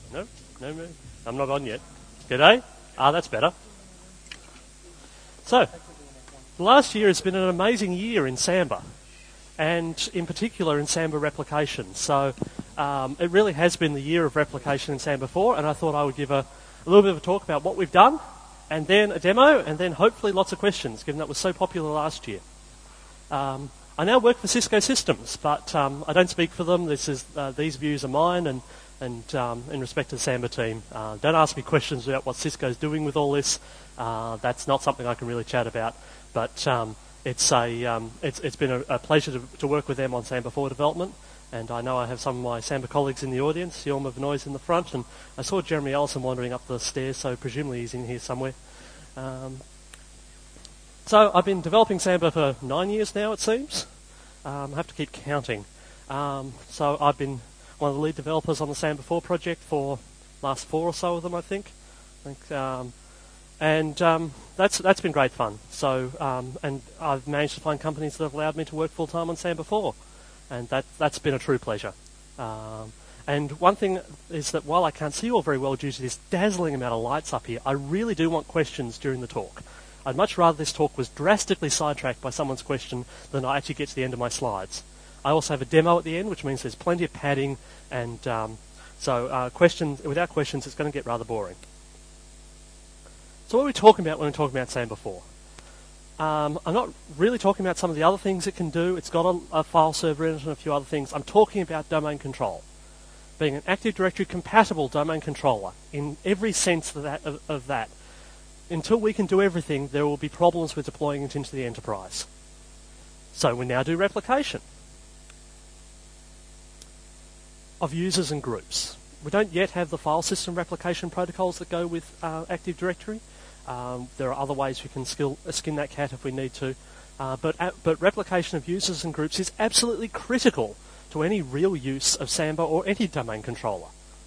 No, no. I'm not on yet. G'day. That's better. So, the last year has been an amazing year in Samba, and in particular in Samba replication. So, it really has been the year of replication in Samba 4, and I thought I would give a little bit of a talk about what we've done, and then a demo, and then hopefully lots of questions, given that was so popular last year. I now work for Cisco Systems, but I don't speak for them. These views are mine, and in respect to the Samba team, don't ask me questions about what Cisco's doing with all this. That's not something I can really chat about. But it's been a pleasure to work with them on Samba 4 development. And I know I have some of my Samba colleagues in the audience, Jorma Vanoys in the front, and I saw Jeremy Ellison wandering up the stairs, so presumably he's in here somewhere. So I've been developing Samba for 9 years now, it seems. I have to keep counting. So I've been one of the lead developers on the Samba 4 project for the last 4 or so of them, I think. That's been great fun. So and I've managed to find companies that have allowed me to work full time on Samba 4, and that's been a true pleasure. And one thing is that while I can't see you all very well due to this dazzling amount of lights up here, I really do want questions during the talk. I'd much rather this talk was drastically sidetracked by someone's question than I actually get to the end of my slides. I also have a demo at the end, which means there's plenty of padding, and without questions, it's going to get rather boring. So what are we talking about when we're talking about Samba 4? I'm not really talking about some of the other things it can do. It's got a file server in it and a few other things. I'm talking about domain control, being an Active Directory compatible domain controller in every sense of that. Until we can do everything, there will be problems with deploying it into the enterprise. So we now do replication of users and groups. We don't yet have the file system replication protocols that go with Active Directory. There are other ways we can skin that cat if we need to. But replication of users and groups is absolutely critical to any real use of Samba or any domain controller.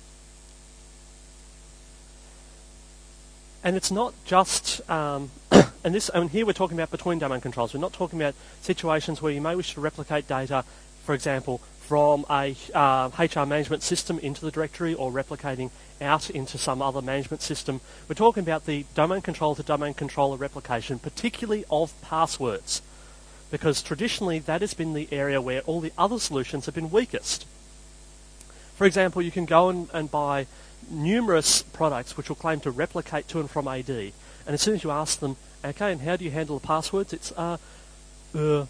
And it's not just, and here we're talking about between domain controllers. We're not talking about situations where you may wish to replicate data, for example, from a HR management system into the directory or replicating out into some other management system. We're talking about the domain controller to domain controller replication, particularly of passwords, because traditionally that has been the area where all the other solutions have been weakest. For example, you can go and buy numerous products which will claim to replicate to and from AD, and as soon as you ask them, okay, and how do you handle the passwords? It's or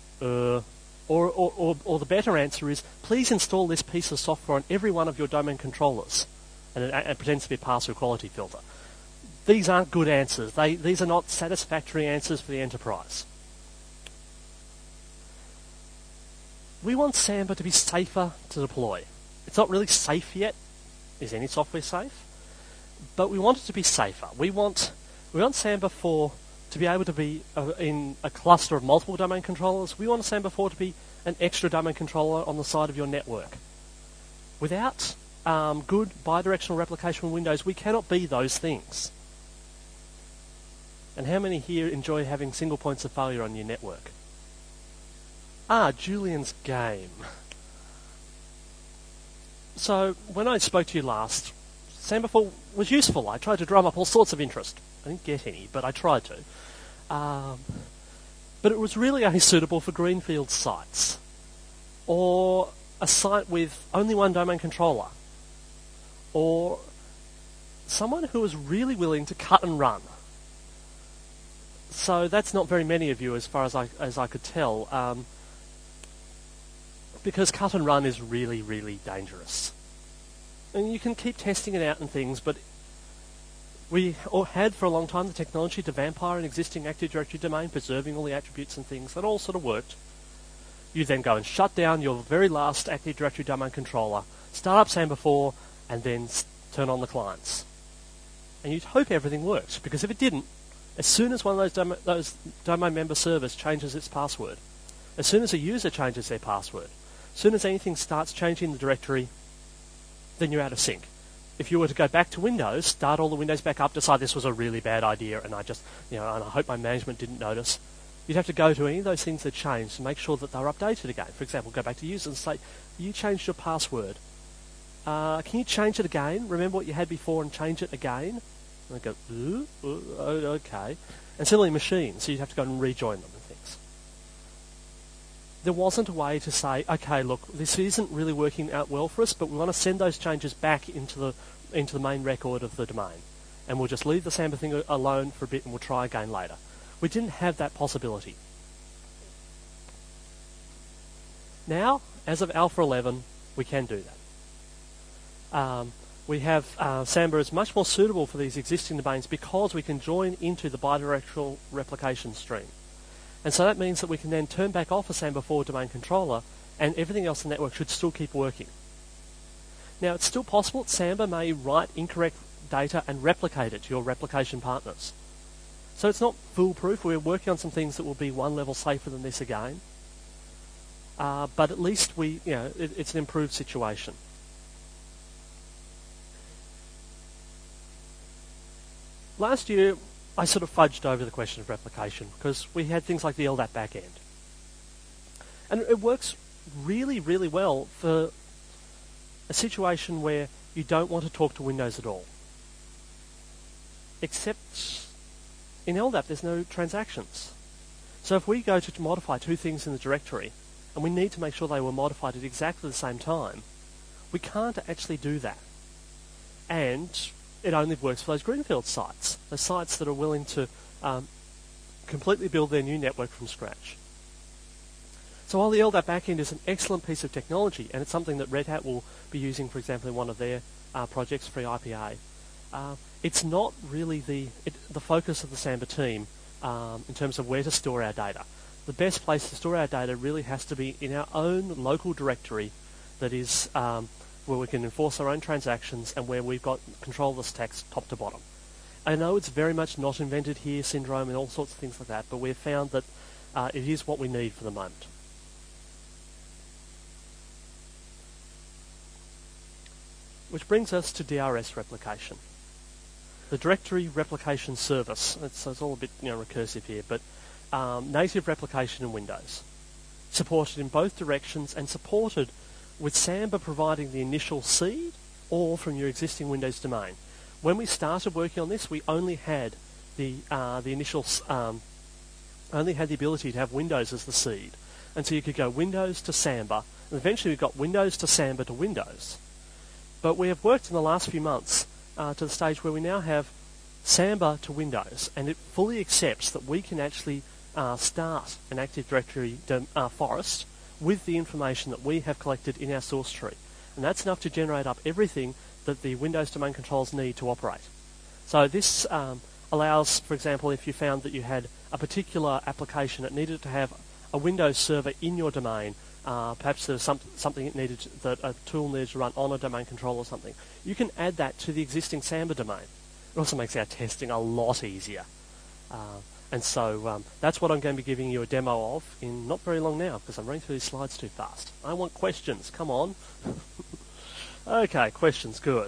the better answer is, please install this piece of software on every one of your domain controllers, and it pretends to be a password quality filter. These aren't good answers. These are not satisfactory answers for the enterprise. We want Samba to be safer to deploy. It's not really safe yet. Is any software safe? But we want it to be safer. We want Samba 4 to be able to be in a cluster of multiple domain controllers. We want Samba 4 to be an extra domain controller on the side of your network. Without good bidirectional replication with Windows, we cannot be those things. And how many here enjoy having single points of failure on your network? Julian's game. So, when I spoke to you last, Samba 4 was useful. I tried to drum up all sorts of interest. I didn't get any, but I tried to. But it was really only suitable for greenfield sites, or a site with only one domain controller, or someone who was really willing to cut and run. So that's not very many of you, as far as I could tell. Because cut and run is really, really dangerous. And you can keep testing it out and things, but we had for a long time the technology to vampire an existing Active Directory domain, preserving all the attributes and things. That all sort of worked. You then go and shut down your very last Active Directory domain controller, start up Samba 4, and then turn on the clients. And you'd hope everything worked, because if it didn't, as soon as one of those domain member servers changes its password, as soon as a user changes their password, as soon as anything starts changing the directory, then you're out of sync. If you were to go back to Windows, start all the Windows back up, decide this was a really bad idea, and I hope my management didn't notice, you'd have to go to any of those things that changed to make sure that they're updated again. For example, go back to users and say, you changed your password. can you change it again? Remember what you had before and change it again? And they go, okay. And similarly machines, so you'd have to go and rejoin them and things. There wasn't a way to say, okay, look, this isn't really working out well for us, but we want to send those changes back into the main record of the domain. And we'll just leave the Samba thing alone for a bit and we'll try again later. We didn't have that possibility. Now, as of Alpha 11, we can do that. We have Samba is much more suitable for these existing domains because we can join into the bidirectional replication stream. And so that means that we can then turn back off a Samba 4 domain controller and everything else in the network should still keep working. Now, it's still possible that Samba may write incorrect data and replicate it to your replication partners. So it's not foolproof. We're working on some things that will be one level safer than this again. But at least it's an improved situation. Last year, I sort of fudged over the question of replication because we had things like the LDAP backend. And it works really, really well for a situation where you don't want to talk to Windows at all. Except in LDAP, there's no transactions. So if we go to modify two things in the directory, and we need to make sure they were modified at exactly the same time, we can't actually do that. And it only works for those greenfield sites, those sites that are willing to completely build their new network from scratch. So while the LDAP backend is an excellent piece of technology, and it's something that Red Hat will be using, for example, in one of their projects, FreeIPA, it's not really the focus of the Samba team in terms of where to store our data. The best place to store our data really has to be in our own local directory that is where we can enforce our own transactions and where we've got control of the stacks top to bottom. I know it's very much not invented here syndrome and all sorts of things like that, but we've found that it is what we need for the moment. Which brings us to DRS replication. The Directory Replication Service. It's all a bit recursive here, but native replication in Windows. Supported in both directions and supported with Samba providing the initial seed or from your existing Windows domain. When we started working on this, we only had the initial, only had the ability to have Windows as the seed. And so you could go Windows to Samba, and eventually we got Windows to Samba to Windows. But we have worked in the last few months to the stage where we now have Samba to Windows, and it fully accepts that we can actually start an Active Directory forest with the information that we have collected in our source tree. And that's enough to generate up everything that the Windows domain controls need to operate. So this allows, for example, if you found that you had a particular application that needed to have a Windows server in your domain, perhaps there's something it needed that a tool needed to run on a domain control or something, you can add that to the existing Samba domain. It also makes our testing a lot easier. And so that's what I'm going to be giving you a demo of in not very long now, because I'm running through these slides too fast. I want questions. Come on. Okay, questions. Good.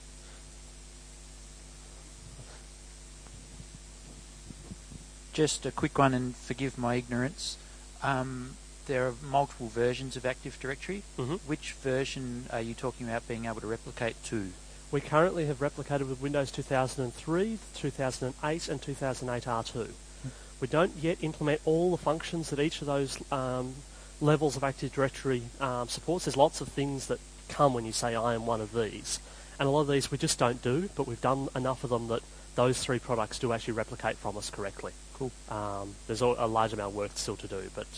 Just a quick one, and forgive my ignorance. There are multiple versions of Active Directory. Mm-hmm. Which version are you talking about being able to replicate to? We currently have replicated with Windows 2003, 2008, and 2008 R2. We don't yet implement all the functions that each of those levels of Active Directory supports. There's lots of things that come when you say, I am one of these. And a lot of these we just don't do, but we've done enough of them that those three products do actually replicate from us correctly. Cool. There's a large amount of work still to do, but...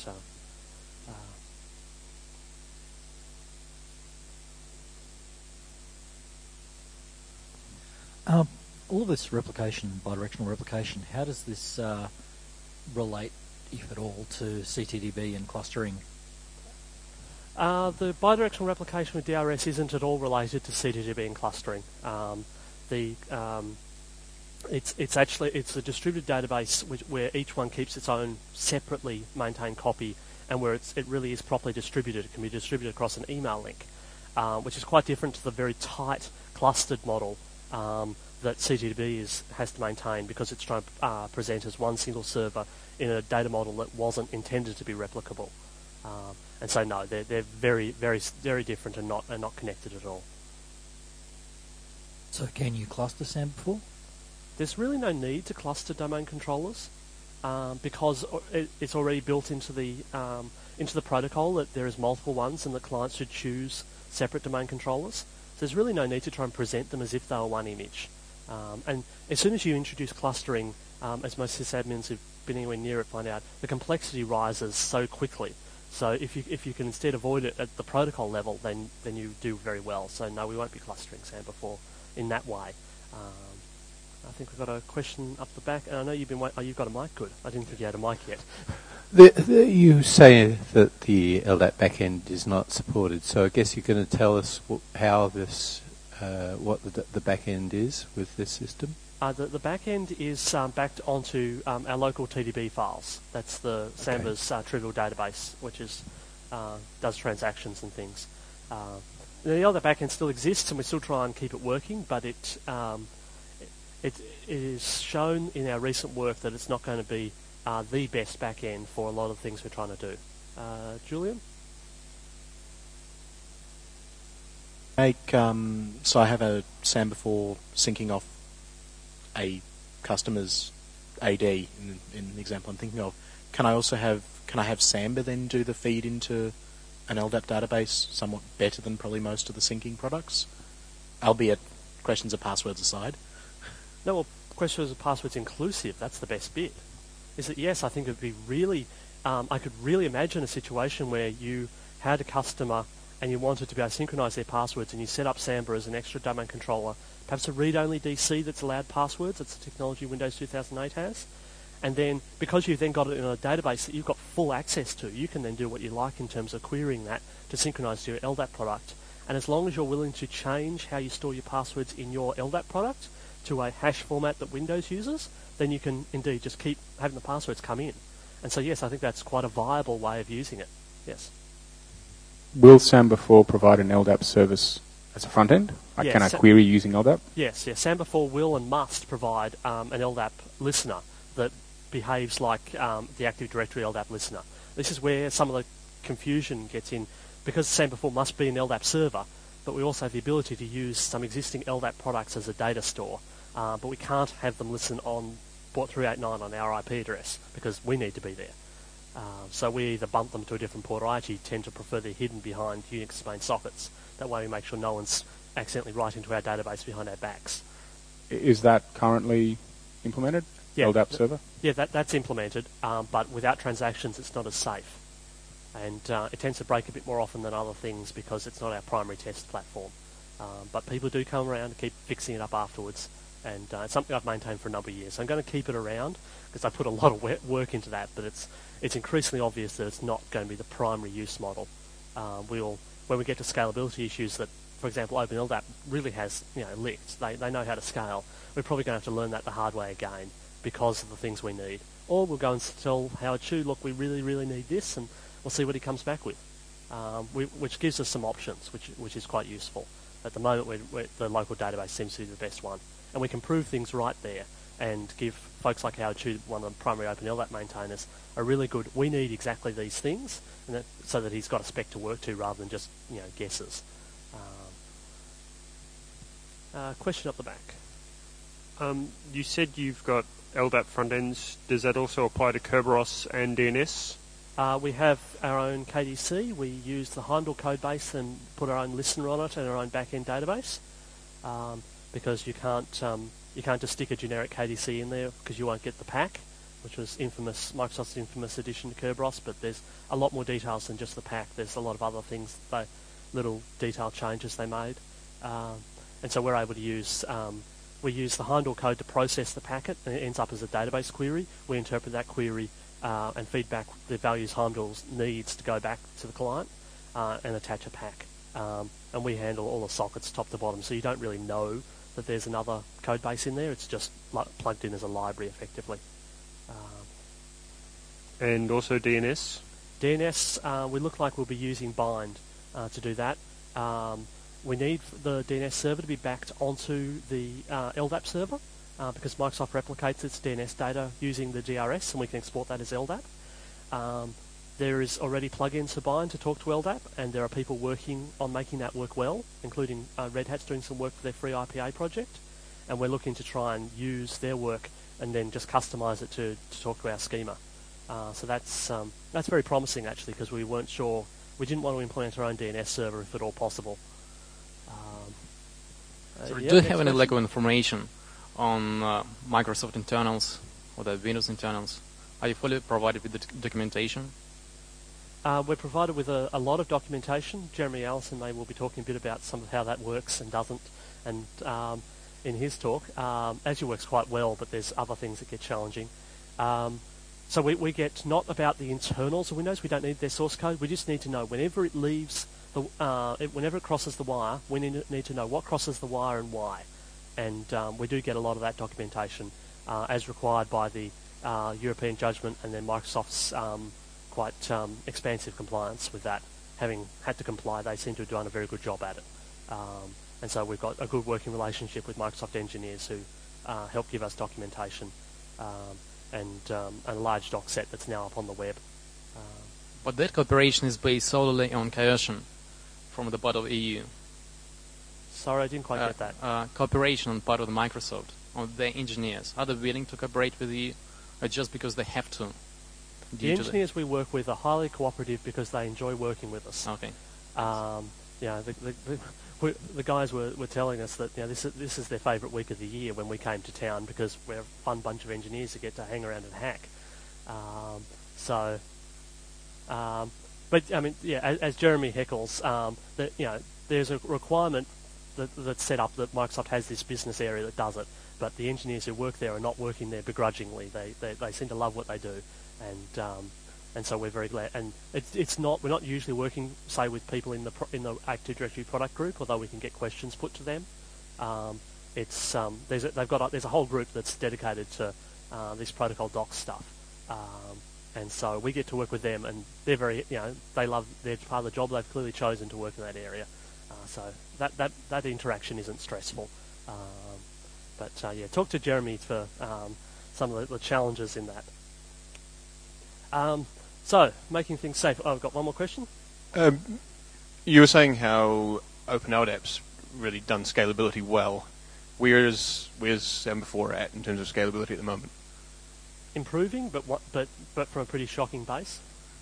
all this replication, bidirectional replication, how does this relate, if at all, to CTDB and clustering? The bidirectional replication with DRS isn't at all related to CTDB and clustering. It's a distributed database where each one keeps its own separately maintained copy, and where it really is properly distributed. It can be distributed across an email link, which is quite different to the very tight clustered model that CTDB has to maintain, because it's trying to present as one single server in a data model that wasn't intended to be replicable. And so no, they're very, very, very different and not connected at all. So can you cluster SAMBA 4? There's really no need to cluster domain controllers because it's already built into the protocol that there is multiple ones and the client should choose separate domain controllers. So there's really no need to try and present them as if they were one image. And as soon as you introduce clustering, as most sysadmins who've been anywhere near it find out, the complexity rises so quickly. So if you can instead avoid it at the protocol level, then you do very well. So no, we won't be clustering SAMBA 4 in that way. I think we've got a question up the back, and I know you've been you've got a mic. Good. I didn't think you had a mic yet. You say that the LDAP backend is not supported, so I guess you're going to tell us how this, what the backend is with this system. The backend is backed onto our local TDB files. That's the SAMBA's trivial database, which is does transactions and things. The other backend still exists, and we still try and keep it working, but it is shown in our recent work that it's not going to be the best backend for a lot of things we're trying to do. Julian? So I have a SAMBA 4 syncing off a customer's AD in the example I'm thinking of. Can I have SAMBA then do the feed into an LDAP database somewhat better than probably most of the syncing products? Albeit questions of passwords aside. No, well, questions of passwords inclusive, that's the best bit. Is that, yes, I think it would be really, I could really imagine a situation where you had a customer and you wanted to be able to synchronize their passwords and you set up SAMBA as an extra domain controller, perhaps a read-only DC that's allowed passwords, that's the technology Windows 2008 has. And then, because you've then got it in a database that you've got full access to, you can then do what you like in terms of querying that to synchronize to your LDAP product. And as long as you're willing to change how you store your passwords in your LDAP product to a hash format that Windows uses, then you can indeed just keep having the passwords come in. And so, yes, I think that's quite a viable way of using it. Yes. Will SAMBA 4 provide an LDAP service as a front end? Yes, can I query using LDAP? Yes. SAMBA 4 will and must provide an LDAP listener that behaves like the Active Directory LDAP listener. This is where some of the confusion gets in, because SAMBA 4 must be an LDAP server, but we also have the ability to use some existing LDAP products as a data store, but we can't have them listen on port 389 on our IP address because we need to be there. So we either bump them to a different port, or I actually tend to prefer they're hidden behind Unix main sockets. That way we make sure no one's accidentally right into our database behind our backs. Is that currently implemented? Yeah, LDAP server? Yeah, that's implemented, but without transactions it's not as safe. And it tends to break a bit more often than other things because it's not our primary test platform. But people do come around and keep fixing it up afterwards, and it's something I've maintained for a number of years. So I'm going to keep it around because I put a lot of work into that, but it's increasingly obvious that it's not going to be the primary use model. When we get to scalability issues that, for example, OpenLDAP really has licked, they know how to scale, we're probably going to have to learn that the hard way again because of the things we need. Or we'll go and tell Howard Chu, look, we really, really need this, and we'll see what he comes back with, which gives us some options, which is quite useful. At the moment, the local database seems to be the best one. And we can prove things right there and give folks like Howard Chu, one of the primary OpenLDAP maintainers, a really good, we need exactly these things, and so that he's got a spec to work to rather than just guesses. Question up the back. You said you've got LDAP front ends. Does that also apply to Kerberos and DNS? We have our own KDC. We use the Heimdall code base and put our own listener on it and our own back-end database, because you can't just stick a generic KDC in there because you won't get the pack, which was Microsoft's infamous addition to Kerberos. But there's a lot more details than just the pack. There's a lot of other things, little detail changes they made, and so we're able to use. We use the Heimdall code to process the packet, and it ends up as a database query. We interpret that query and feed back the values Heimdall needs to go back to the client and attach a pack. And we handle all the sockets top to bottom, so you don't really know that there's another code base in there. It's just plugged in as a library, effectively. And also DNS? DNS, we look like we'll be using Bind to do that. We need the DNS server to be backed onto the LDAP server because Microsoft replicates its DNS data using the GRS, and we can export that as LDAP. There is already plugins for Bind to talk to LDAP, and there are people working on making that work well, including Red Hat's doing some work for their free IPA project, and we're looking to try and use their work and then just customize it to talk to our schema. So that's very promising, actually, because we weren't sure. We didn't want to implement our own DNS server if at all possible. So do you have any lack of information on Microsoft internals or the Windows internals? Are you fully provided with the documentation? We're provided with a lot of documentation. Jeremy Allison will be talking a bit about some of how that works and doesn't, and in his talk. Azure works quite well, but there's other things that get challenging. So we get not about the internals of Windows. We don't need their source code. We just need to know whenever it leaves whenever it crosses the wire, we need to know what crosses the wire and why. And we do get a lot of that documentation as required by the European judgment and then Microsoft's quite expansive compliance with that. Having had to comply, they seem to have done a very good job at it. And so we've got a good working relationship with Microsoft engineers who help give us documentation and a large doc set that's now up on the web. But that cooperation is based solely on coercion from the part of EU. Sorry, I didn't quite get that. Cooperation on part of the Microsoft, on their engineers. Are they willing to cooperate with you, or just because they have to? The engineers we work with are highly cooperative because they enjoy working with us. Okay. The guys were telling us that this is their favourite week of the year when we came to town because we're a fun bunch of engineers who get to hang around and hack. But I mean, as Jeremy heckles, there's a requirement that's set up that Microsoft has this business area that does it, but the engineers who work there are not working there begrudgingly. They seem to love what they do, and so we're very glad. And we're not usually working, say, with people in the Active Directory product group, although we can get questions put to them. There's a whole group that's dedicated to this protocol docs stuff. And so we get to work with them, and they're very, they're part of the job. They've clearly chosen to work in that area. So that interaction isn't stressful. Talk to Jeremy for some of the challenges in that. So, making things safe. Oh, I've got one more question. You were saying how OpenLDAP's really done scalability well. Where's Samba4 at in terms of scalability at the moment? Improving, but from a pretty shocking base.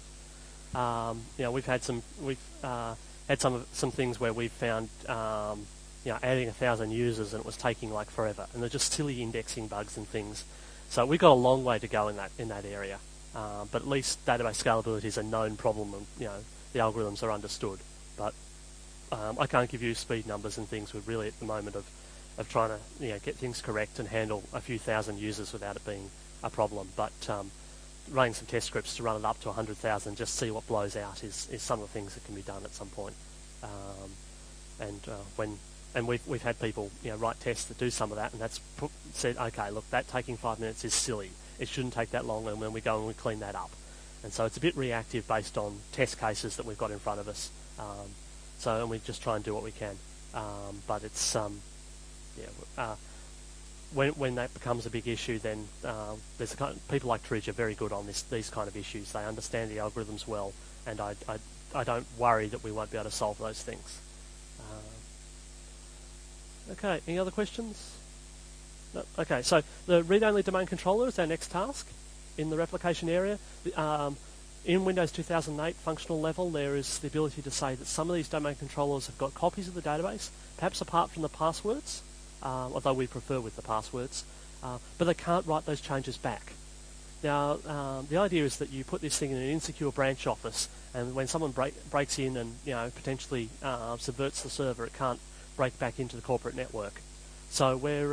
We've had some things where we've found adding 1,000 users and it was taking like forever, and they're just silly indexing bugs and things. So we've got a long way to go in that area. But at least database scalability is a known problem, and the algorithms are understood. But I can't give you speed numbers and things. We're really at the moment of trying to get things correct and handle a few thousand users without it being a problem. But running some test scripts to run it up to 100,000, just see what blows out, is some of the things that can be done at some point. We've had people write tests that do some of that, and that's said, okay, look, that taking 5 minutes is silly. It shouldn't take that long, and when we go and we clean that up. And so it's a bit reactive based on test cases that we've got in front of us. And we just try and do what we can. But it's when that becomes a big issue, then there's people like Tridge are very good on these kind of issues. They understand the algorithms well, and I don't worry that we won't be able to solve those things. Okay, any other questions? No? Okay, so the read-only domain controller is our next task in the replication area. In Windows 2008 functional level, there is the ability to say that some of these domain controllers have got copies of the database, perhaps apart from the passwords, although we prefer with the passwords, but they can't write those changes back. Now, the idea is that you put this thing in an insecure branch office, and when someone breaks in and potentially subverts the server, it can't break back into the corporate network. So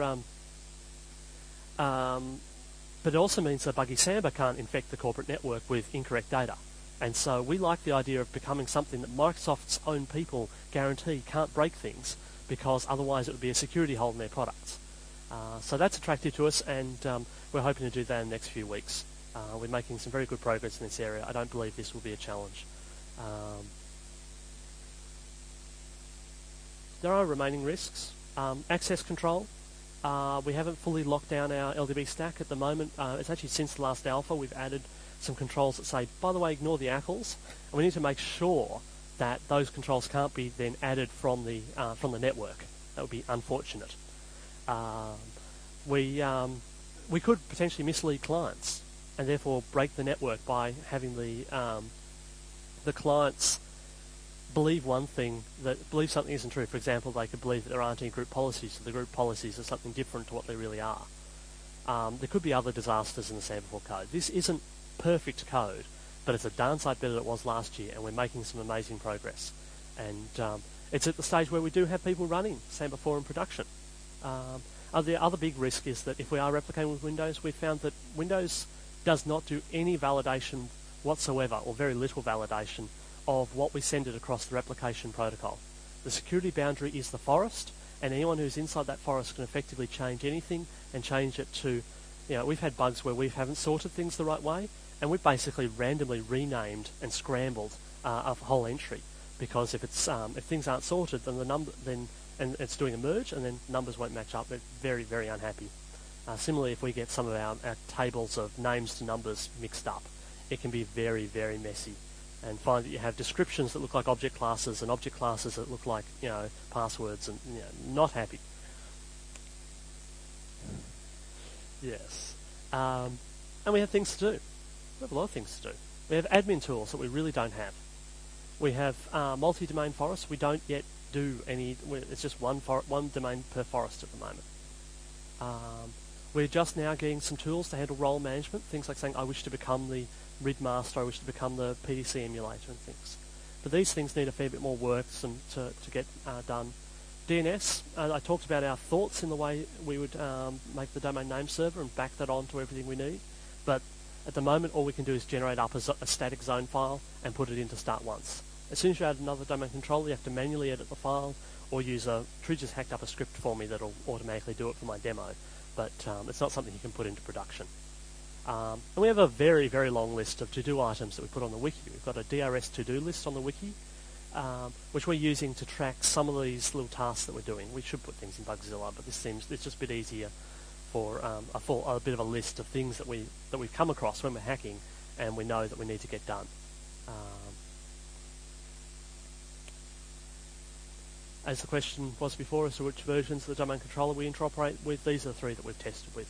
but it also means that Buggy Samba can't infect the corporate network with incorrect data. And so we like the idea of becoming something that Microsoft's own people guarantee can't break things, because otherwise it would be a security hole in their products. So that's attractive to us, and we're hoping to do that in the next few weeks. We're making some very good progress in this area. I don't believe this will be a challenge. There are remaining risks. Access control. We haven't fully locked down our LDB stack at the moment. It's actually since the last alpha we've added some controls that say, by the way, ignore the ACLs, and we need to make sure that those controls can't be then added from the network. That would be unfortunate. We could potentially mislead clients and therefore break the network by having the clients believe believe something isn't true. For example, they could believe that there aren't any group policies, so the group policies are something different to what they really are. There could be other disasters in the SAM before code. This isn't perfect code, but it's a darn sight better than it was last year, and we're making some amazing progress. And it's at the stage where we do have people running SAM before in production. The other big risk is that if we are replicating with Windows, we've found that Windows does not do any validation whatsoever, or very little validation, of what we send it across the replication protocol. The security boundary is the forest, and anyone who's inside that forest can effectively change anything and change it to, we've had bugs where we haven't sorted things the right way, and we've basically randomly renamed and scrambled a whole entry, because if things aren't sorted, then and it's doing a merge, and then numbers won't match up. They're very, very unhappy. Similarly, if we get some of our tables of names to numbers mixed up, it can be very, very messy, and find that you have descriptions that look like object classes and object classes that look like passwords, and not happy. Yes, and we have things to do. We have a lot of things to do. We have admin tools that we really don't have. We have multi-domain forests. We don't yet do any. It's just one domain per forest at the moment. We're just now getting some tools to handle role management. Things like saying, I wish to become the RID master, I wish to become the PDC emulator and things. But these things need a fair bit more work to get done. DNS, I talked about our thoughts in the way we would make the domain name server and back that on to everything we need. But at the moment, all we can do is generate up a static zone file and put it into start once. As soon as you add another domain controller, you have to manually edit the file, or use True just hacked up a script for me that'll automatically do it for my demo. But it's not something you can put into production. And we have a very, very long list of to-do items that we put on the wiki. We've got a DRS to-do list on the wiki, which we're using to track some of these little tasks that we're doing. We should put things in Bugzilla, but it's just a bit easier for a bit of a list of things that we've come across when we're hacking, and we know that we need to get done. As the question was before as to which versions of the domain controller we interoperate with, these are the three that we've tested with.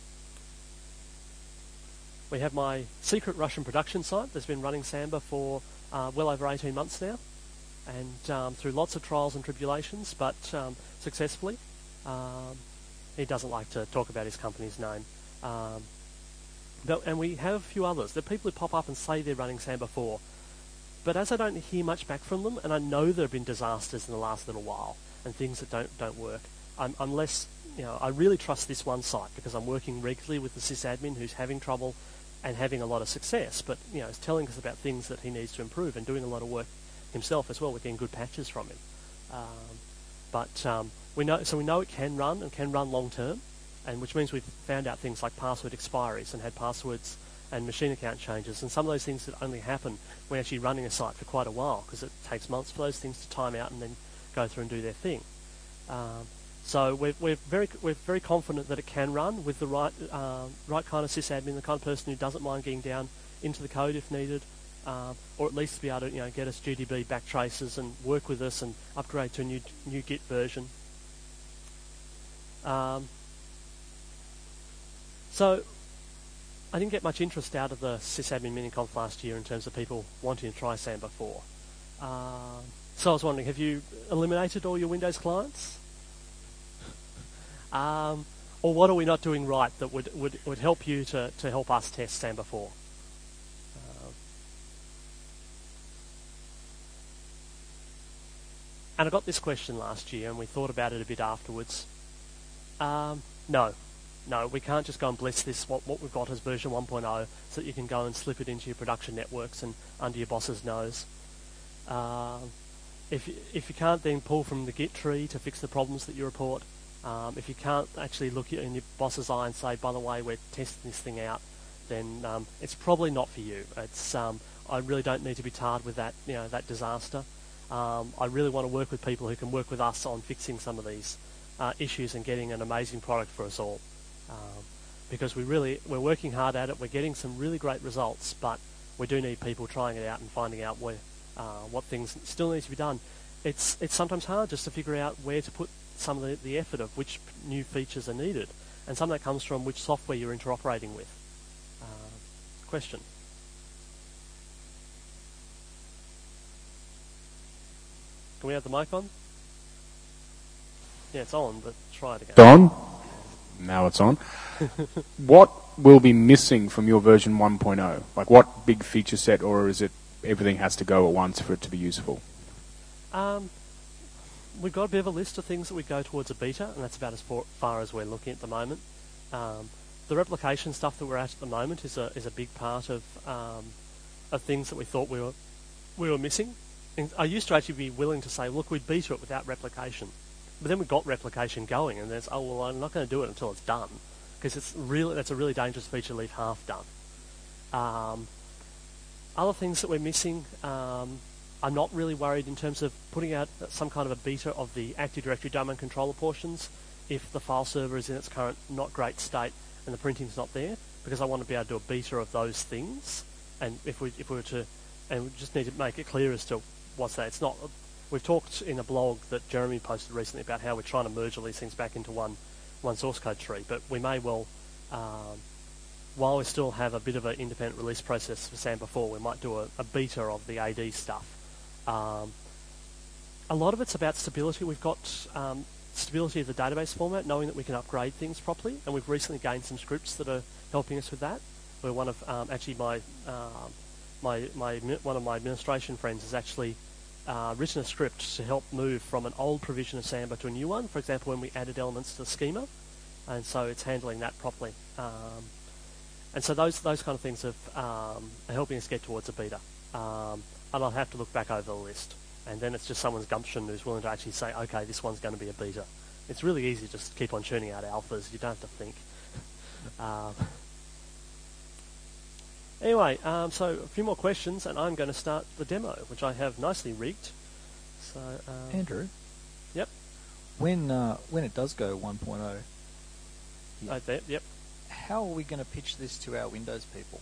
We have my secret Russian production site that's been running Samba for well over 18 months now, and through lots of trials and tribulations, but successfully. He doesn't like to talk about his company's name. And we have a few others. There are people who pop up and say they're running Samba 4. But as I don't hear much back from them, and I know there have been disasters in the last little while and things that don't work, I'm less, I really trust this one site because I'm working regularly with the sysadmin who's having trouble and having a lot of success, but is telling us about things that he needs to improve and doing a lot of work himself as well. We're getting good patches from him. We know it can run and can run long term, and which means we've found out things like password expiries and had passwords and machine account changes, and some of those things that only happen when actually running a site for quite a while, because it takes months for those things to time out and then go through and do their thing. So we're very confident that it can run with the right kind of sysadmin, the kind of person who doesn't mind getting down into the code if needed, or at least be able to get us GDB backtraces and work with us and upgrade to a new Git version. So I didn't get much interest out of the sysadmin miniconf last year in terms of people wanting to try Samba 4. So I was wondering, have you eliminated all your Windows clients? Or what are we not doing right that would help you to help us test Samba 4? And I got this question last year, and we thought about it a bit afterwards. No, we can't just go and bless this, what we've got as version 1.0, so that you can go and slip it into your production networks and under your boss's nose. If you can't then pull from the Git tree to fix the problems that you report, if you can't actually look in your boss's eye and say, by the way, we're testing this thing out, then it's probably not for you. It's I really don't need to be tarred with that that disaster. I really want to work with people who can work with us on fixing some of these issues and getting an amazing product for us all. because we're working hard at it. We're getting some really great results, but we do need people trying it out and finding out what things still need to be done. It's sometimes hard just to figure out where to put some of the effort of which new features are needed, and some of that comes from which software you're interoperating with. Question. Can we have the mic on? Yeah, it's on, but try it again. Don? Now it's on. What will be missing from your version 1.0? Like what big feature set, or is it everything has to go at once for it to be useful? We've got a bit of a list of things that we go towards a beta, and that's about as far as we're looking at the moment. The replication stuff that we're at the moment is a big part of things that we thought we were missing. And I used to actually be willing to say, look, we'd beta it without replication. But then we got replication going, and there's, I'm not going to do it until it's done, because that's a really dangerous feature to leave half done. Other things that we're missing, I'm not really worried in terms of putting out some kind of a beta of the Active Directory domain controller portions if the file server is in its current not great state and the printing's not there, because I want to be able to do a beta of those things. And if we were to, and we just need to make it clear as to what's that. It's not. We've talked in a blog that Jeremy posted recently about how we're trying to merge all these things back into one source code tree, but we may well, while we still have a bit of an independent release process for Samba 4, we might do a beta of the AD stuff. A lot of it's about stability. We've got stability of the database format, knowing that we can upgrade things properly, and we've recently gained some scripts that are helping us with that. Where one of actually one of my administration friends has actually written a script to help move from an old provision of Samba to a new one. For example, when we added elements to the schema, and so it's handling that properly. And so those kind of things are helping us get towards a beta. And I'll have to look back over the list. And then it's just someone's gumption who's willing to actually say, okay, this one's going to be a beta. It's really easy to just keep on churning out alphas. You don't have to think. Anyway, so a few more questions, and I'm going to start the demo, which I have nicely rigged. So, Andrew? Yep. When it does go 1.0... Yep. How are we going to pitch this to our Windows people?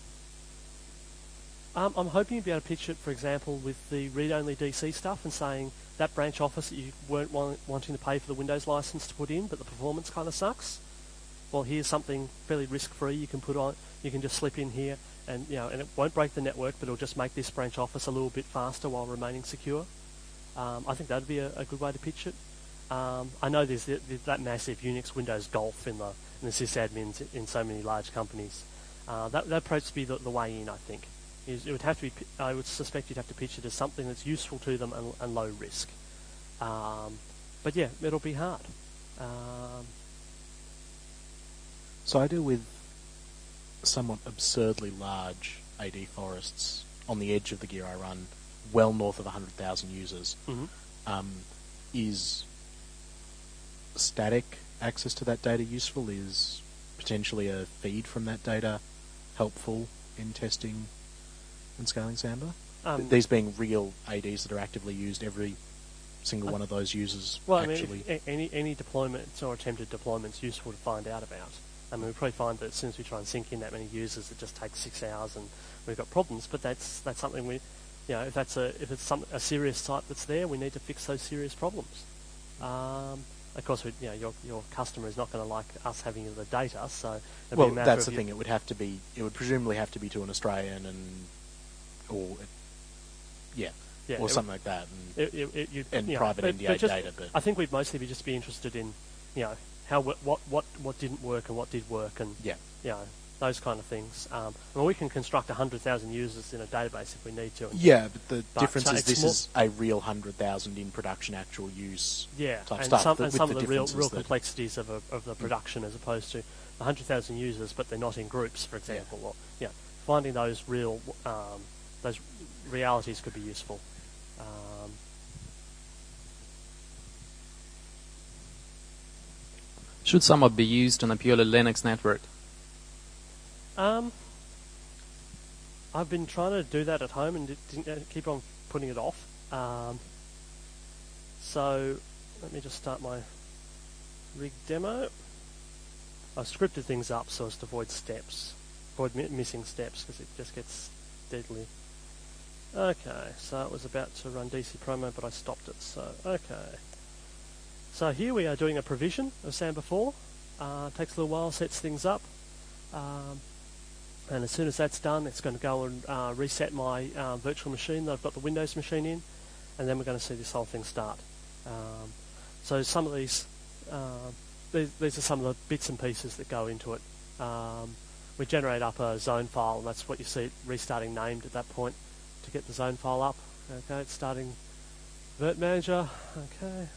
I'm hoping you'll be able to pitch it, for example, with the read-only DC stuff and saying that branch office that you weren't wanting to pay for the Windows license to put in, but the performance kind of sucks. Well, here's something fairly risk-free you can put on. You can just slip in here, and and it won't break the network, but it'll just make this branch office a little bit faster while remaining secure. I think that'd be a good way to pitch it. I know there's that massive Unix Windows gulf in the sysadmins in so many large companies. That approach to be the way in, I think. It would have to be. I would suspect you'd have to pitch it as something that's useful to them and low risk. But yeah, it'll be hard. So I deal with somewhat absurdly large AD forests on the edge of the gear I run, well north of 100,000 users. Mm-hmm. Is static access to that data useful? Is potentially a feed from that data helpful in testing and scaling Samba? These being real ADs that are actively used, every single one of those users actually... any deployments or attempted deployments useful to find out about. I mean, we probably find that as soon as we try and sync in that many users, it just takes 6 hours and we've got problems. But that's something we, if it's a serious site that's there, we need to fix those serious problems. Of course, your customer is not going to like us having the data, so well, that's the thing. It would presumably have to be to an Australian or something like that, and private NDA data. But I think we'd mostly just be interested in, how what didn't work and what did work, and those kind of things. We can construct 100,000 users in a database if we need to. But the difference is this is a real 100,000 in production actual use. Type stuff. Some of the real complexities of the production as opposed to 100,000 users, but they're not in groups, for example. Or finding those real those realities could be useful. Should Samba be used on a purely Linux network? I've been trying to do that at home and keep on putting it off. So let me just start my rig demo. I've scripted things up so as to avoid missing steps, because it just gets deadly. Okay, so it was about to run DC promo, but I stopped it. So okay, so here we are doing a provision of Samba 4. Takes a little while, sets things up, and as soon as that's done, it's going to go and reset my virtual machine that I've got the Windows machine in, and then we're going to see this whole thing start. So some of these are some of the bits and pieces that go into it. We generate up a zone file, and that's what you see it restarting named at that point to get the zone file up. Okay, it's starting Vert Manager. Okay.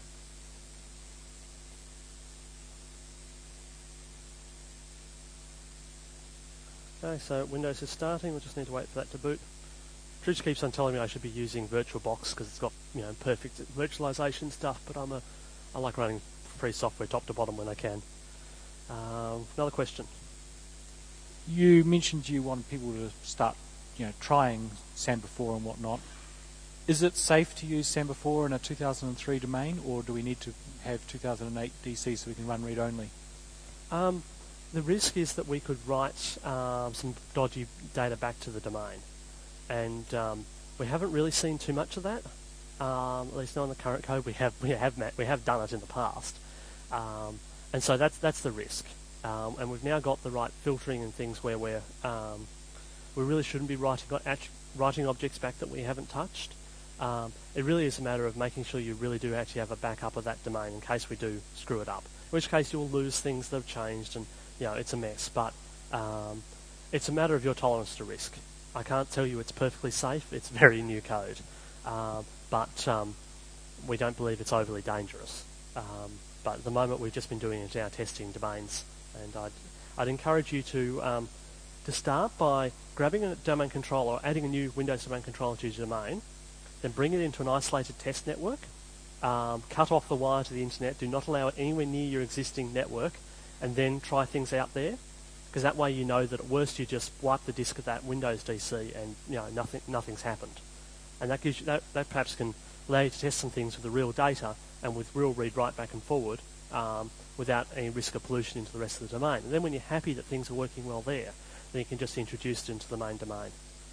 Okay, so Windows is starting. We just need to wait for that to boot. Trish keeps on telling me I should be using VirtualBox because it's got perfect virtualization stuff, but I like running free software top to bottom when I can. Another question. You mentioned you want people to start, trying Samba 4 and whatnot. Is it safe to use Samba 4 in a 2003 domain, or do we need to have 2008 DC so we can run read-only? The risk is that we could write some dodgy data back to the domain, and we haven't really seen too much of that. At least not in the current code. We have done it in the past, and so that's the risk. And we've now got the right filtering and things where we really shouldn't be writing objects back that we haven't touched. It really is a matter of making sure you really do actually have a backup of that domain in case we do screw it up. In which case you'll lose things that have changed, and it's a mess. But it's a matter of your tolerance to risk. I can't tell you it's perfectly safe. It's very new code, but we don't believe it's overly dangerous. But at the moment we've just been doing it in our testing domains, and I'd encourage you to start by grabbing a domain controller or adding a new Windows domain controller to your domain, then bring it into an isolated test network, cut off the wire to the internet, do not allow it anywhere near your existing network, and then try things out there, because that way you know that at worst you just wipe the disk of that Windows DC and nothing's happened. And that gives you that perhaps can allow you to test some things with the real data and with real read-write back and forward without any risk of pollution into the rest of the domain. And then when you're happy that things are working well there, then you can just introduce it into the main domain.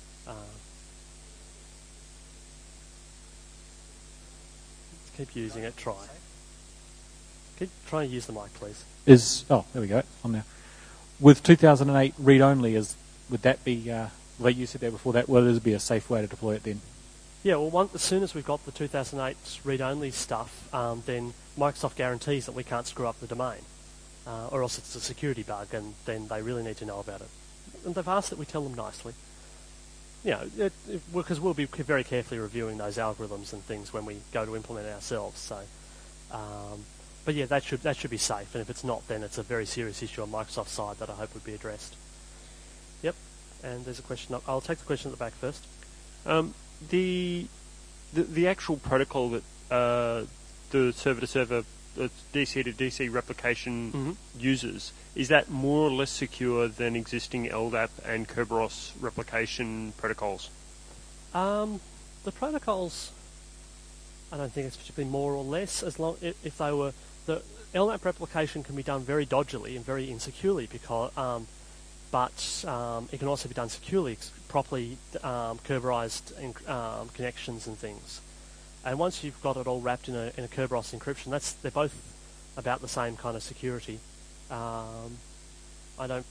Keep using it, try. Try and use the mic, please. There we go, on there. With 2008 read-only, would that be, like you said there before, that will be a safe way to deploy it then? Yeah, well, as soon as we've got the 2008 read-only stuff, then Microsoft guarantees that we can't screw up the domain, or else it's a security bug, and then they really need to know about it. And they've asked that we tell them nicely. Because we'll be very carefully reviewing those algorithms and things when we go to implement it ourselves. So, but yeah, that should be safe. And if it's not, then it's a very serious issue on Microsoft's side that I hope would be addressed. Yep. And there's a question. I'll take the question at the back first. The actual protocol that the server-to-server, DC-to-DC replication uses, is that more or less secure than existing LDAP and Kerberos replication protocols? The protocols, I don't think it's particularly more or less, as long if they were. The LDAP replication can be done very dodgily and very insecurely, but it can also be done securely, properly Kerberized connections and things. And once you've got it all wrapped in a Kerberos encryption, they're both about the same kind of security. I don't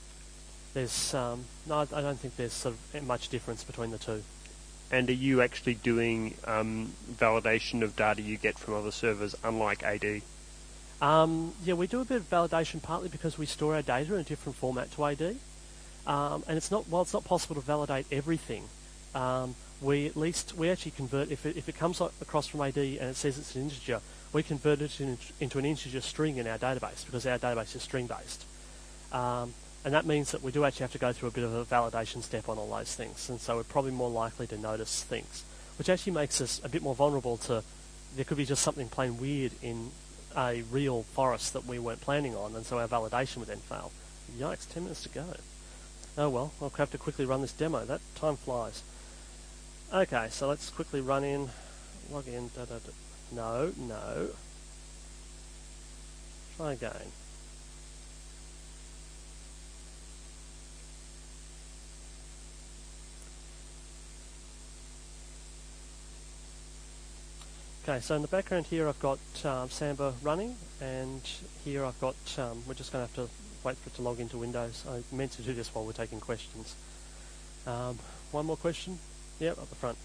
think there's sort of much difference between the two. And are you actually doing validation of data you get from other servers, unlike AD? Yeah, we do a bit of validation partly because we store our data in a different format to AD. And it's not possible to validate everything. We actually convert, if it comes across from AD and it says it's an integer, we convert it into an integer string in our database because our database is string-based. And that means that we do actually have to go through a bit of a validation step on all those things. And so we're probably more likely to notice things, which actually makes us a bit more vulnerable to, there could be just something plain weird in a real forest that we weren't planning on, and so our validation would then fail. Yikes, 10 minutes to go. Oh well, I'll have to quickly run this demo. That time flies. Okay, so let's quickly run in, log in, No. Try again. Okay, so in the background here I've got Samba running, and here I've got, we're just going to have to wait for it to log into Windows. I meant to do this while we're taking questions. One more question? Yep, up the front.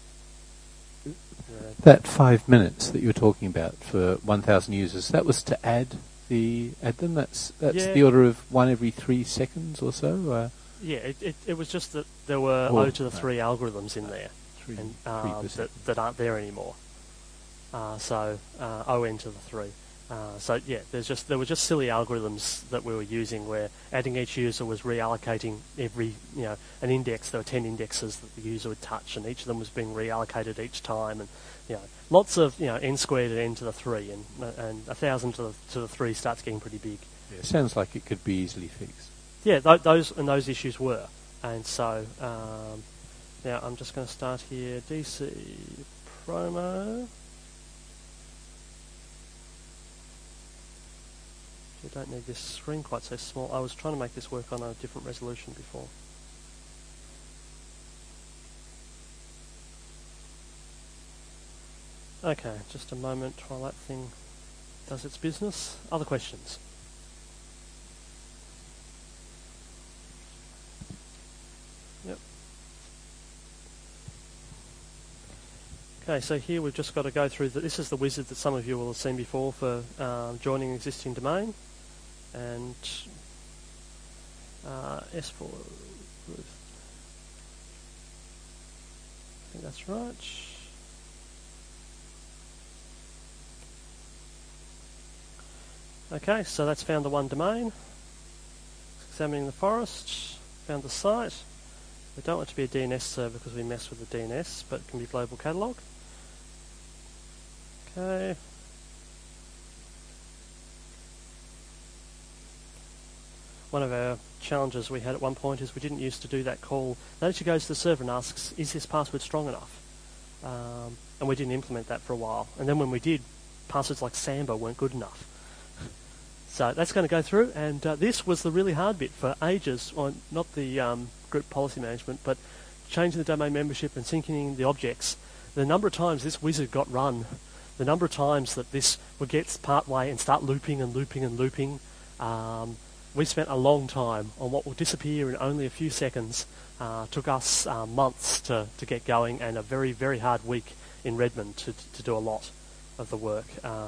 That 5 minutes that you were talking about for 1,000 users, that was to add them? That's the order of 1 every 3 seconds or so? Yeah, it was just that there were O to the 3 algorithms in there and, that aren't there anymore. So ON to the 3. So yeah, there were just silly algorithms that we were using where adding each user was reallocating every, an index. There were 10 indexes that the user would touch, and each of them was being reallocated each time. And lots of n squared and n to the 3, and 1,000 to the 3 starts getting pretty big. Yeah, it sounds like it could be easily fixed. Yeah, those issues were, and so now I'm just going to start here. DC promo. You don't need this screen quite so small. I was trying to make this work on a different resolution before. Okay, just a moment while that thing does its business. Other questions? Yep. Okay, so here we've just got to go through this is the wizard that some of you will have seen before for joining an existing domain. And S4 Ruth. I think that's right. Okay, so that's found the one domain. Examining the forest, found the site. We don't want it to be a DNS server because we mess with the DNS, but it can be global catalog. Okay. One of our challenges we had at one point is we didn't used to do that call. That actually goes to the server and asks, is this password strong enough? And we didn't implement that for a while. And then when we did, passwords like Samba weren't good enough. So that's going to go through, and this was the really hard bit for ages, or not the group policy management, but changing the domain membership and syncing the objects. The number of times this wizard got run, the number of times that this would get part way and start looping and looping and looping, we spent a long time on what will disappear in only a few seconds. Took us months to get going, and a very, very hard week in Redmond to do a lot of the work.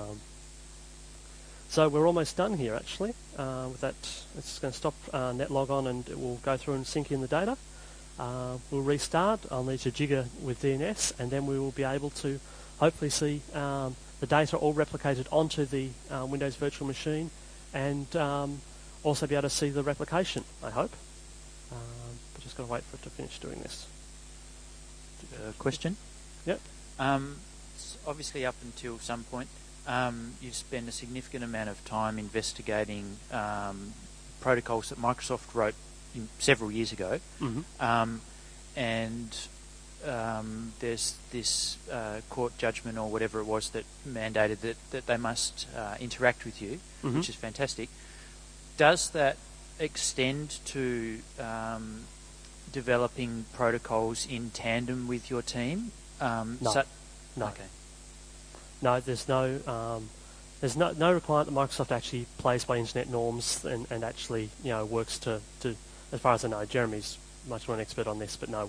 So we're almost done here, actually. With that, it's going to stop NetLogon, and it will go through and sync in the data. We'll restart. I'll need to jigger with DNS, and then we will be able to hopefully see the data all replicated onto the Windows virtual machine, and also be able to see the replication, I hope. But just got to wait for it to finish doing this. Question? Yep. Obviously, up until some point, you've spent a significant amount of time investigating protocols that Microsoft wrote several years ago. Mm-hmm. And there's this court judgment or whatever it was that mandated that they must interact with you, mm-hmm. which is fantastic. Does that extend to developing protocols in tandem with your team? No. No. Okay. No, there's no requirement that Microsoft actually plays by internet norms and actually works to as far as I know. Jeremy's much more an expert on this, but no,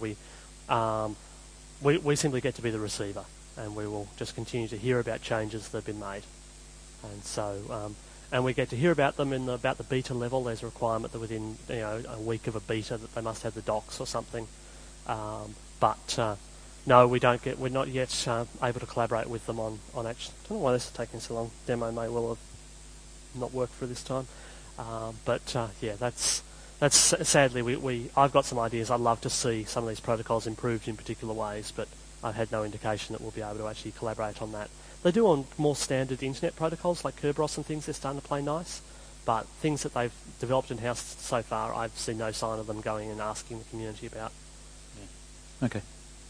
we simply get to be the receiver, and we will just continue to hear about changes that have been made, and so and we get to hear about them about the beta level. There's a requirement that within a week of a beta that they must have the docs or something, but. No, we don't get. We're not yet able to collaborate with them on actually. I don't know why this is taking so long. Demo may well have not worked for this time, but yeah, that's sadly I've got some ideas. I'd love to see some of these protocols improved in particular ways, but I've had no indication that we'll be able to actually collaborate on that. They do on more standard internet protocols like Kerberos and things. They're starting to play nice, but things that they've developed in house so far, I've seen no sign of them going and asking the community about. Yeah. Okay.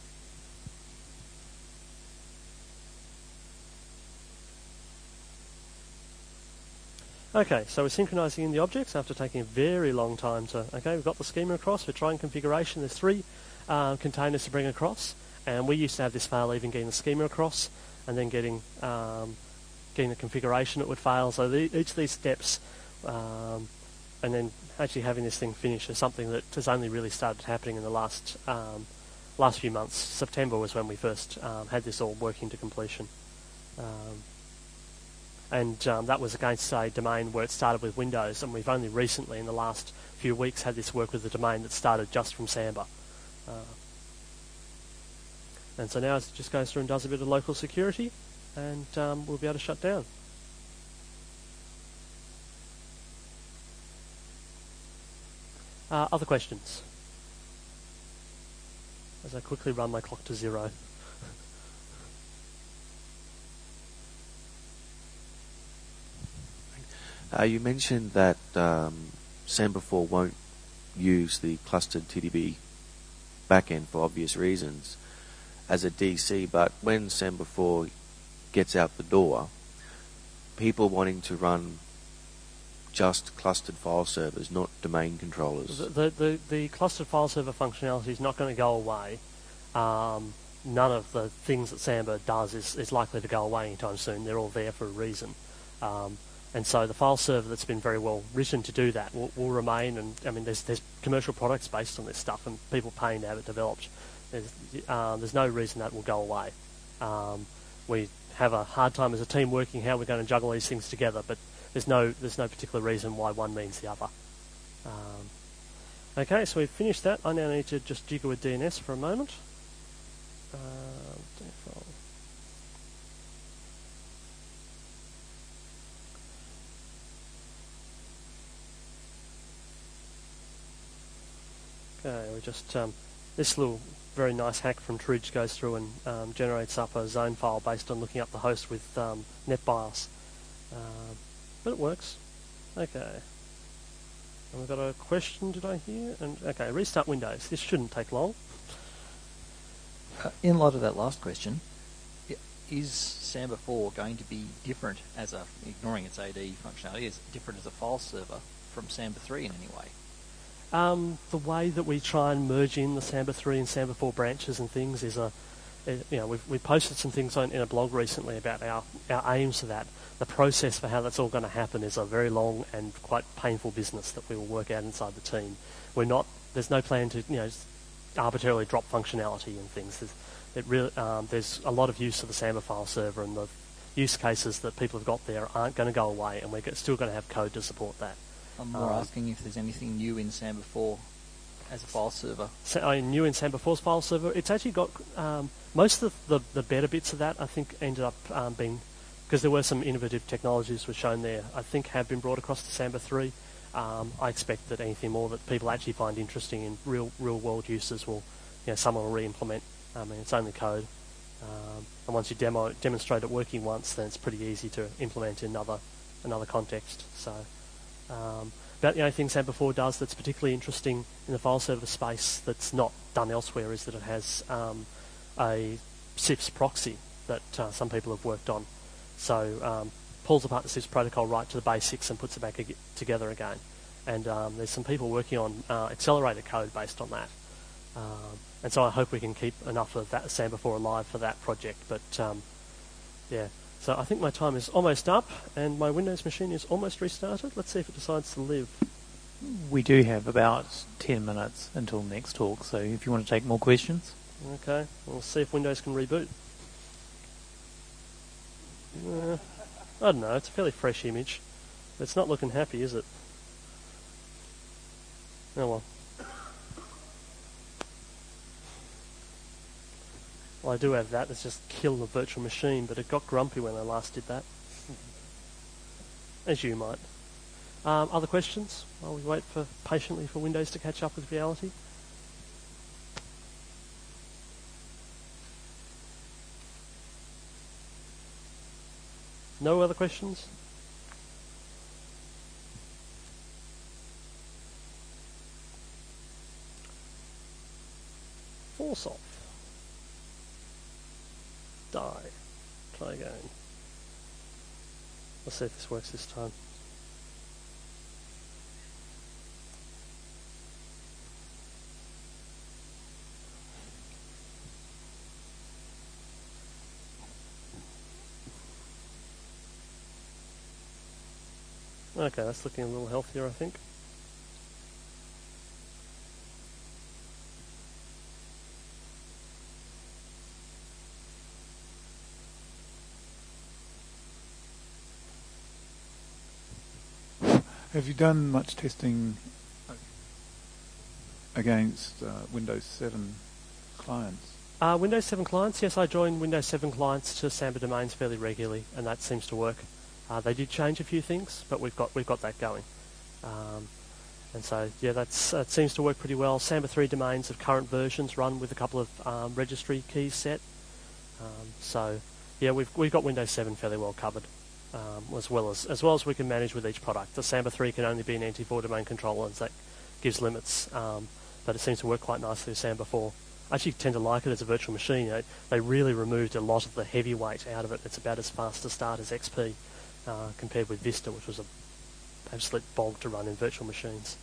Okay, so we're synchronizing in the objects after taking a very long time to... Okay, we've got the schema across. We're trying configuration. There's 3 containers to bring across, and we used to have this fail even getting the schema across. and then getting the configuration it would fail. So each of these steps, and then actually having this thing finished is something that has only really started happening in the last few months. September was when we first had this all working to completion. And that was against a domain where it started with Windows, and we've only recently, in the last few weeks, had this work with a domain that started just from Samba. And so now it just goes through and does a bit of local security, and we'll be able to shut down. Other questions? As I quickly run my clock to 0. You mentioned that Samba 4 won't use the clustered TDB backend for obvious reasons as a DC, but when Samba 4 gets out the door, people wanting to run just clustered file servers, not domain controllers. The clustered file server functionality is not going to go away. None of the things that Samba does is likely to go away anytime soon. They're all there for a reason. And so the file server that's been very well written to do that will remain. And I mean, there's commercial products based on this stuff, and people paying to have it developed. There's no reason that will go away. We have a hard time as a team working how we're going to juggle these things together, but there's no particular reason why one means the other. Okay, so we've finished that. I now need to just jiggle with DNS for a moment. Default. Okay, we just this little very nice hack from Trudge goes through and generates up a zone file based on looking up the host with NetBIOS, but it works. Okay, and we've got a question. Did I hear? And okay, restart Windows. This shouldn't take long. In light of that last question, is Samba 4 going to be different ignoring its AD functionality, is it different as a file server from Samba 3 in any way? The way that we try and merge in the Samba 3 and Samba 4 branches and things is we posted some things in a blog recently about our aims for that. The process for how that's all going to happen is a very long and quite painful business that we will work out inside the team. There's no plan to arbitrarily drop functionality and things. There's a lot of use of the Samba file server, and the use cases that people have got there aren't going to go away, and we're still going to have code to support that. I'm more asking if there's anything new in Samba 4 as a file server. New in Samba 4's file server, it's actually got most of the better bits of that, I think, ended up being, because there were some innovative technologies were shown there, I think have been brought across to Samba 3. I expect that anything more that people actually find interesting in real world uses someone will re-implement. I mean, it's only code. And once you demonstrate it working once, then it's pretty easy to implement in another context. So, but the only thing Samba 4 does that's particularly interesting in the file server space that's not done elsewhere is that it has a CIFS proxy that some people have worked on. So pulls apart the CIFS protocol right to the basics and puts it back together again. And there's some people working on accelerated code based on that. And so I hope we can keep enough of that Samba 4 alive for that project. But yeah. So I think my time is almost up, and my Windows machine is almost restarted. Let's see if it decides to live. We do have about 10 minutes until next talk, so if you want to take more questions. Okay, we'll see if Windows can reboot. I don't know, it's a fairly fresh image. It's not looking happy, is it? Oh well. Well, I do have that. It's just kill the virtual machine, but it got grumpy when I last did that. As you might. Other questions while we wait patiently for Windows to catch up with reality? No other questions? Force off. Die. Try again. Let's see if this works this time. Okay, that's looking a little healthier, I think. Have you done much testing against Windows 7 clients? Windows 7 clients, yes, I join Windows 7 clients to Samba domains fairly regularly, and that seems to work. They did change a few things, but we've got that going. And so, yeah, that seems to work pretty well. Samba 3 domains of current versions run with a couple of registry keys set. So, yeah, we've got Windows 7 fairly well covered, as well as we can manage with each product. The Samba 3 can only be an NT4 domain controller, and that gives limits, but it seems to work quite nicely with Samba 4. I actually tend to like it as a virtual machine. They really removed a lot of the heavyweight out of it. It's about as fast to start as XP, compared with Vista, which was an absolute bog to run in virtual machines.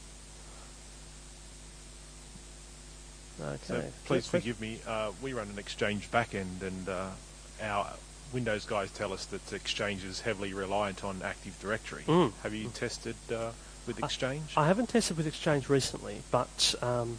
Okay. So please forgive me. We run an Exchange backend, and our Windows guys tell us that Exchange is heavily reliant on Active Directory. Have you tested with Exchange? I haven't tested with Exchange recently, but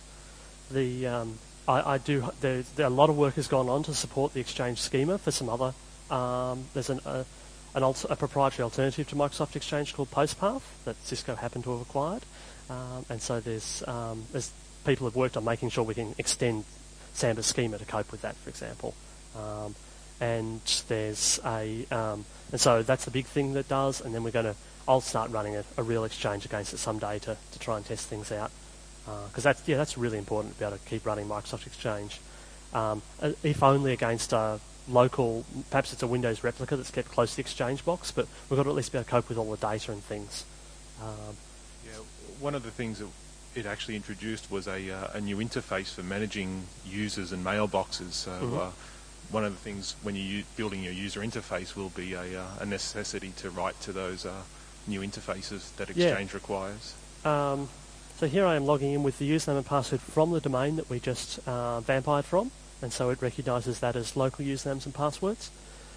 I do. There a lot of work has gone on to support the Exchange schema for some other. There's a proprietary alternative to Microsoft Exchange called PostPath that Cisco happened to have acquired, and so there's people have worked on making sure we can extend Samba's schema to cope with that, for example. And there's and so that's the big thing that does, and then I'll start running a real Exchange against it someday to try and test things out, because that's really important to be able to keep running Microsoft Exchange, if only against a local, perhaps it's a Windows replica that's kept close to the Exchange box, but we've got to at least be able to cope with all the data and things. One of the things that it actually introduced was a new interface for managing users and mailboxes. So one of the things when you're building your user interface will be a necessity to write to those new interfaces that Exchange requires. So here I am logging in with the username and password from the domain that we just vampired from, and so it recognises that as local usernames and passwords.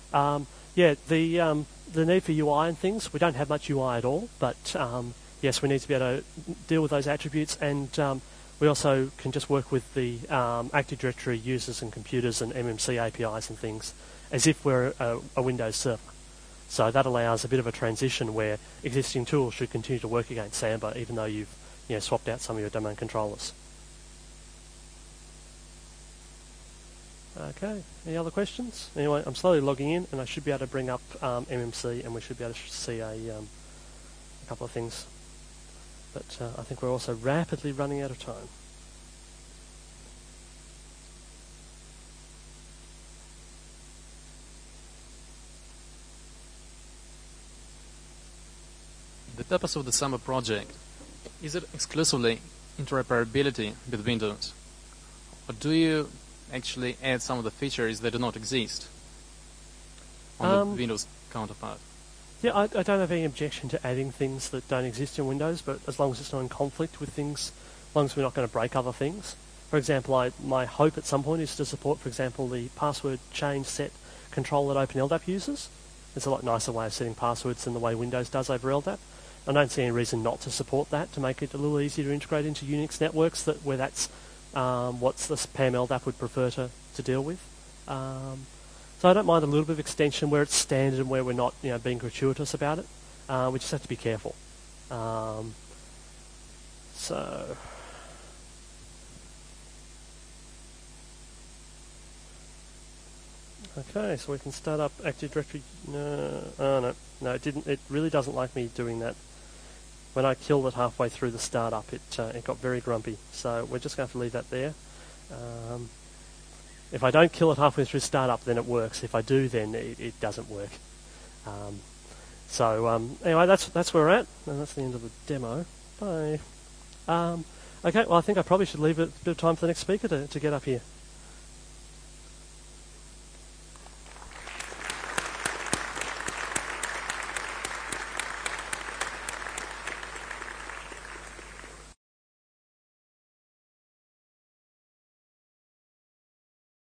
The need for UI and things, we don't have much UI at all, but yes, we need to be able to deal with those attributes, and we also can just work with the Active Directory users and computers and MMC APIs and things as if we're a Windows server. So that allows a bit of a transition where existing tools should continue to work against Samba, even though you've swapped out some of your domain controllers. Okay, any other questions? Anyway, I'm slowly logging in, and I should be able to bring up MMC, and we should be able to see a couple of things. But I think we're also rapidly running out of time. The purpose of the Samba project, is it exclusively interoperability with Windows? Or do you actually add some of the features that do not exist on the Windows counterpart? Yeah, I don't have any objection to adding things that don't exist in Windows, but as long as it's not in conflict with things, as long as we're not going to break other things. For example, my hope at some point is to support, for example, the password change set control that OpenLDAP uses. It's a lot nicer way of setting passwords than the way Windows does over LDAP. I don't see any reason not to support that, to make it a little easier to integrate into Unix networks where that's what the PAM LDAP would prefer to deal with. So I don't mind a little bit of extension where it's standard and where we're not being gratuitous about it. We just have to be careful. Okay, so we can start up Active Directory. No, it didn't. It really doesn't like me doing that. When I killed it halfway through the startup, it got very grumpy. So we're just going to have to leave that there. If I don't kill it halfway through startup, then it works. If I do, then it doesn't work. Anyway, that's where we're at, and that's the end of the demo. Bye. Okay, well, I think I probably should leave a bit of time for the next speaker to get up here.